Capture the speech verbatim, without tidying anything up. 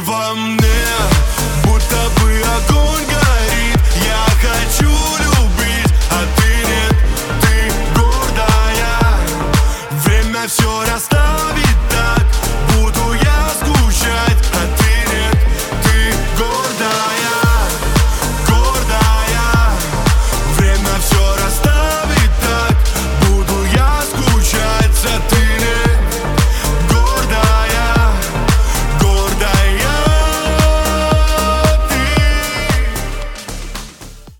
во мне будто бы огонь горит. Я хочу любить, а ты нет, ты гордая. Время все расставит.